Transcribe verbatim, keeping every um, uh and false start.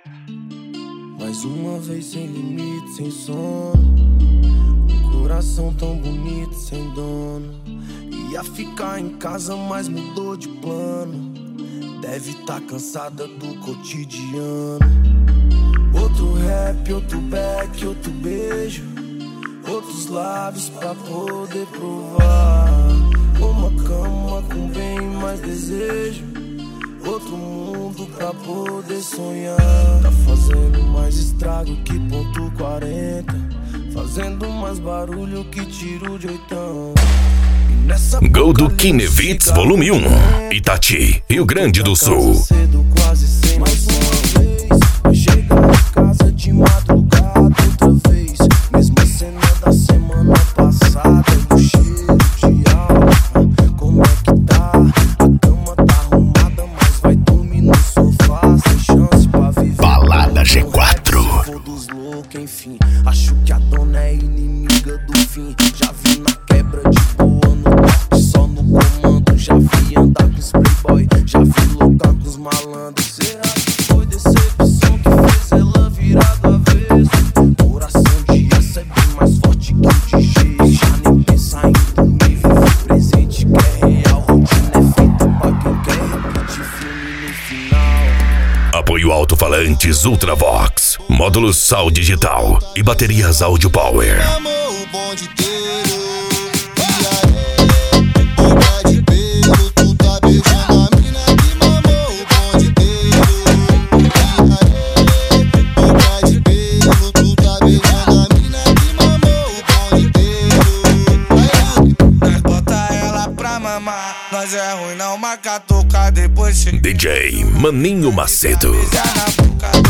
Mais uma vez sem limite, sem sono. Um coração tão bonito, sem dono. Ia ficar em casa, mas mudou de plano. Deve tá cansada do cotidiano. Outro rap, outro back, outro beijo. Outros lábios pra poder provar. Uma cama com bem mais desejo. Outro mundo pra poder sonhar. Tá fazendo mais estrago que ponto quarenta. Fazendo mais barulho que tiro de oitão. Gol do Kinevitz Volume um, Itati, Rio Grande do Sul. Cedo, quase sem mais uma vez. Vai chegar em casa de madrugada outra vez. Mesma cena da semana passada. E o cheiro de álcool, como é que tá? A cama tá arrumada, mas vai dormir no sofá. Sem chance pra viver. Balada G quatro. Vou dos loucos, enfim. Acho que a dona é inimiga do fim. Já vi na quebra de boa, no toque, só no comando. Já vi andar com os playboy, já vi loucar com os malandros. Será que foi decepção que fez ela virar do avesso? Coração de aço é bem mais forte que o de gesso. Já nem pensa em dormir, vive o presente que é real. Rotina é feita pra quem quer repetir filme no final. Apoio alto-falantes Ultravox, módulos Sal Digital e baterias Audio Power. Amor, o bonde inteiro. E aí, boca de pelo, tu tá beijando a mina que mamou o bonde inteiro. E aí, boca de pelo, tu tá beijando a mina que mamou o bonde inteiro. Nós bota ela pra mamar, nós é ruim não marca tocar depois chega. D J Maninho Macedo. Beijar na boca